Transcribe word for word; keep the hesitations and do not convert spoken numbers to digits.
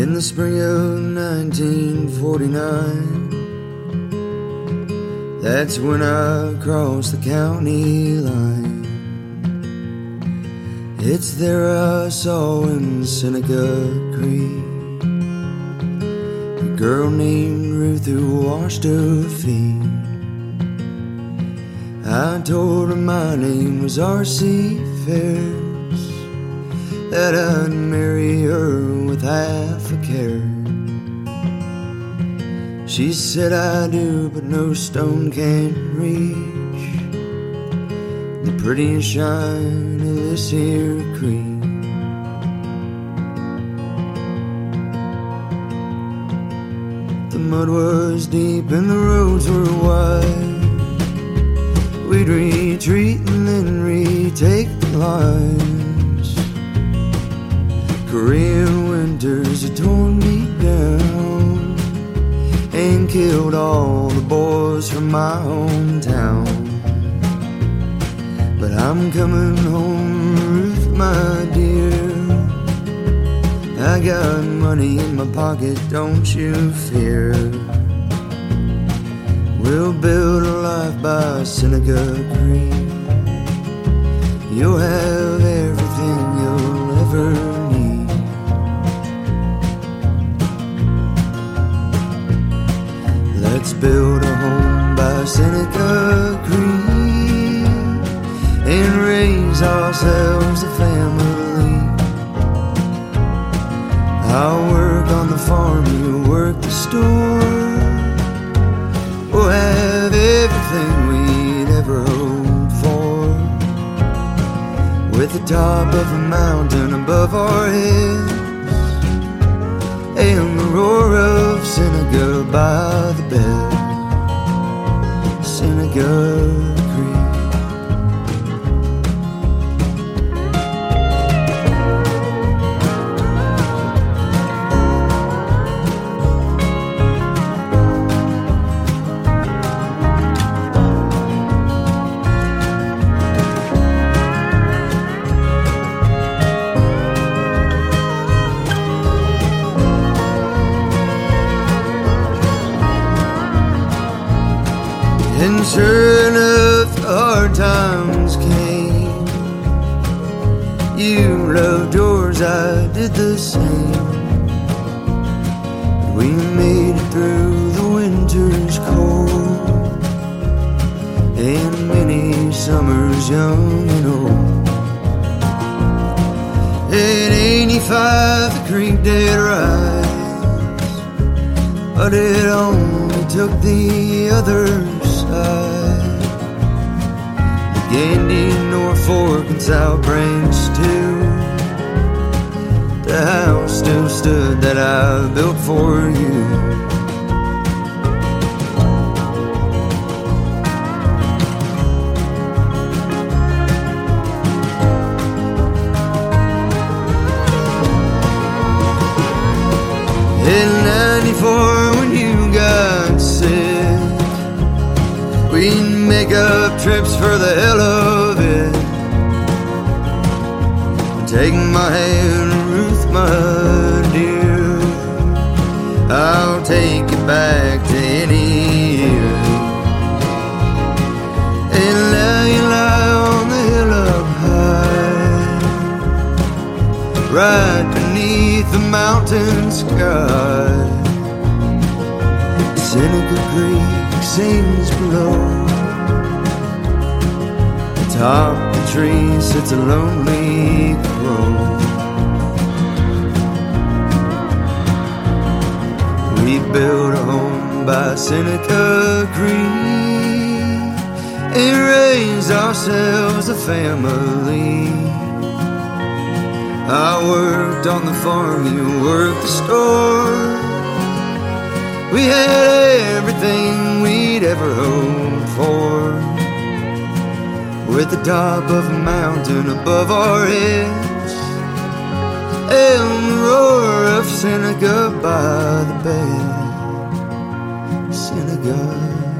In the spring of nineteen forty-nine, that's when I crossed the county line. It's there I saw in Seneca Creek a girl named Ruth who washed her feet. I told her my name was R C Ferris, that I'd marry her with half a care. She said I do, but no stone can reach the prettiest shine of this here creek. The mud was deep and the roads were wide. We'd retreat and then retake the lines. Korean winters had torn me down and killed all the boys from my hometown. But I'm coming home, Ruth, my dear. I got money in my pocket, don't you fear. We'll build a life by Seneca Creek. You'll have everything you'll ever need. Let's build a home by Seneca Creek and raise ourselves a family. I'll work on the farm, you work the store. We'll have everything we'd ever hoped for, with the top of a mountain above our heads and the roar of Seneca by the bed. Seneca Creek. And sure enough, the hard times came. You loved yours, I did the same. We made it through the winter's cold and many summers young and old. At eighty-five, the creek did rise, but it only took the others. The Gandy, Norfolk, and South Branch too. The house still stood that I built for you. In ninety-four, when you got sick, we'd make up trips for the hell of it. Take my hand, Ruth, my dear, I'll take you back to any year. And now you lie on the hill up high, right beneath the mountain sky. Seneca Creek sings below. Atop the tree sits a lonely crow. We built a home by Seneca Creek and raised ourselves a family. I worked on the farm, you worked the store. We had everything we'd ever hoped for, with the top of a mountain above our heads and the roar of Seneca by the bed. Seneca.